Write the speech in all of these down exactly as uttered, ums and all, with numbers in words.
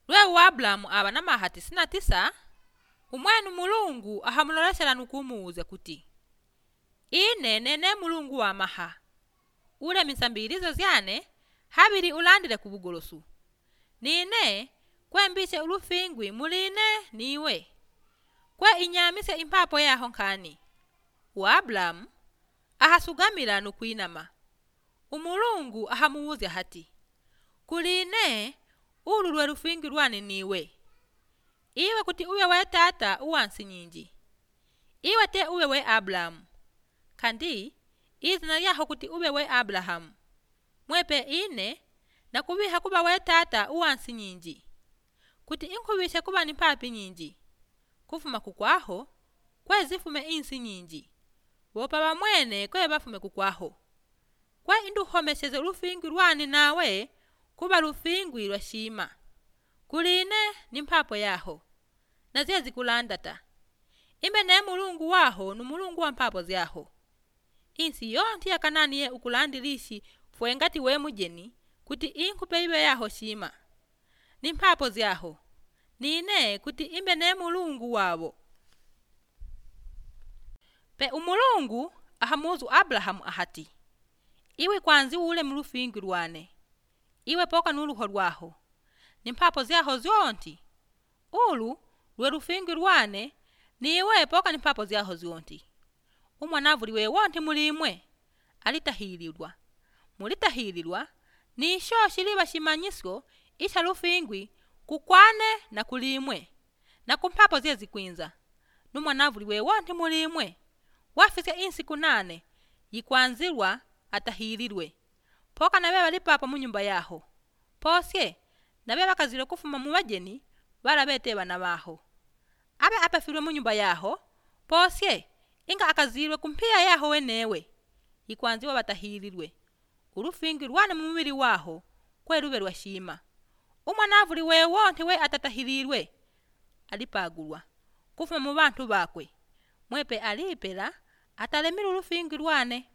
Lwe uAbrahamu aba na maha tisini na tisa, umwenu Mulungu ahamulolesela nukumuuze kuti, ine nene Mulungu wa maha. Ule misambirizo zyane, habili ulandile kubugolosu. Nine, kwe mbise ulufingwi muline niwe. Kwe inyamise impapo ya honkani. uAbrahamu ahasugamila nukuinama. Umulungu ahamuuze hati, kuline ulu lwe lufingwi lwane niwe. Iwe kuti uwe we tata uwansi nyinji. Iwe te uwe we Abrahamu. Kandi, izina lyaho kuti uwe we Abrahamu. Mwepe ine, na kubiha kuba we tata uwansi nyinji. Kuti inkubishe kuba ni papi nyinji. Kufuma kukwaho, kwe zifume insi nyinji. Wopa wa mwene kwe bafume kukwaho. Kwe indu homeseze ulufingwi lwane nawe, kuba lufingwi lwa shima. Kuline ni mpapo yaho. Na zezi kulandata. Imbe ne Mulungu waho nu Mulungu wa mpapo zyaho. Insi yonti ya Kanani ye ukulandilishi fuengati we mujeni, kuti inkupe ibe yaho shima. Ni mpapo zyaho. Nine kuti imbe ne Mulungu wabo. Pe umulungu ahamuzu Abrahamu ahati, iwe kwanzi ule mulufingwi lwane. Iwe poka nuluho lwaho. Ni mpapo zyaho zionti. Ulu lwe lufingwi lwane, ni iwe poka ni mpapo zyaho zionti. Umwanavu liwe wonti mulimwe, alitahililwa. Mulitahililwa, ni isho shiliba shimanyisyo isha lufingwi kukwane na kulimwe. Na kumpapo zye kwinza. Numwanavu liwe wonti mulimwe, wafise insi kunane, yikwanzilwa atahililwe. Poka na beba lipapa mu nyumba yaho. Posye, na beba kazile kufuma mu bajeni, bala bete bana baho. Abe apafilwe mu nyumba yaho, posye, inga akazilwe kumpia yaho wenewe. Yikwanziwa batahililwe. Ulufingwi lwane mu mubili waho, kwe lube lwa shima. Umwanavu liwe wonti we atatahililwe, alipagulwa. Kufuma mu bantu bakwe. Mwepe alipela, atalemile ulufingwi lwane.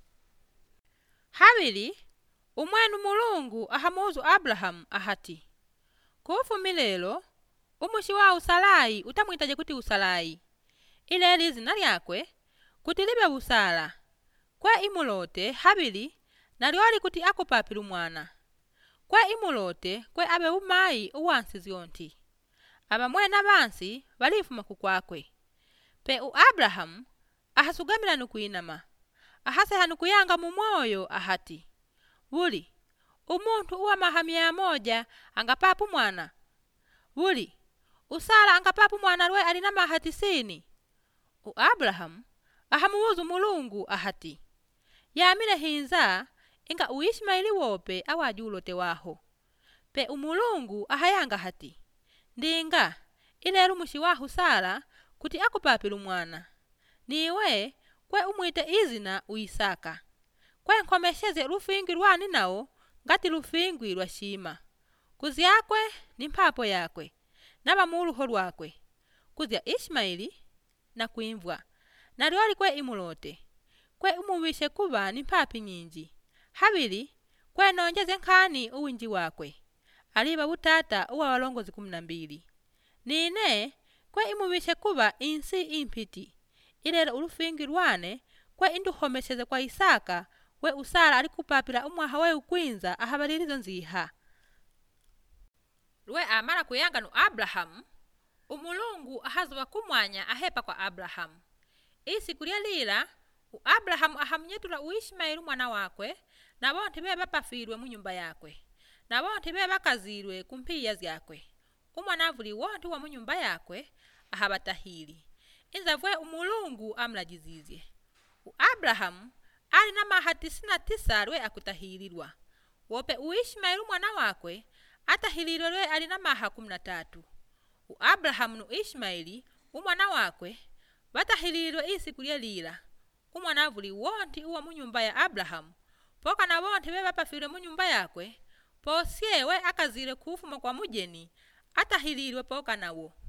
Habili, umwenu Mulungu ahamuzu Abrahamu ahati, kufu milelo, umushi wa usalayi utamwitaje kuti usalayi. Ile lizina lyakwe, kuti libe usala. Kwe imulote, habili, naliwali kuti akupapilu mwana. Kwe imulote, kwe abe umayi uwansi zionti. Aba mwena bansi, balifuma kukwakwe. Pe u Abrahamu, ahasugamila nukuinama. Ahase hanukuyanga mumoyo ahati, wuli, umuntu uwa mahamia moja angapapu mwana. Wuli, usala angapapu mwana lwe alina mahatisini. U Abrahamu, ahamuuzu Mulungu ahati, yamile hinza, inga uishmaili wope awajulote waho. Pe umulungu ahayanga hati, ndinga, ile rumushi wahu sala, kuti akupapilu mwana. Niwe, kwe umwite izina uisaka. Kwe nkomesheze lufingwi lwani nao, ngati lufingwi lwa shima. Kuzi yakwe, ni mpapo yakwe. Naba muluho lwakwe. Kuzia Ishmaeli, na kuimvwa. Naliwali kwe imulote. Kwe umuwishe kuba ni mpapi nyinji. Habili, kwe nonjeze nkani uwinji wakwe. Aliba utata uwa walongozi kuminambili. Nine, kwe imuwishe kuba insi impiti. Ile ulufingwi lwane, kwe indu homeseze kwa Isaka, we usala alikupapila umwaha we ukwinza ahabalilizo nziha. Lwe amara kuyanga nu Abrahamu, umulungu ahazuwa kumwanya ahepa kwa Abrahamu. Isi kulia lila, u Abrahamu ahamunyetula uishmailu mwana wakwe, na bonti beba pafirwe mu nyumba yakwe. Na bonti beba kazirwe kumpiya zyakwe. Umwanavuli wonti wa mu nyumba yakwe, ahabatahili. Inza vwe umulungu amlajizizye. U Abrahamu, ali na maha tisini na tisa lwe akutahililwa. Wope uishmailu mwana wakwe, atahililwe lwe ali na maha kumi na tatu. U Abrahamu nu Ishmaeli, umwana wakwe, batahililwe isi kulia lila. Umwanavuli wonti uwa mu nyumba ya Abrahamu, poka na wonti beba pafirwe mu nyumba yakwe, posye we akazile kufuma kwa mujeni, atahililwe poka nawo.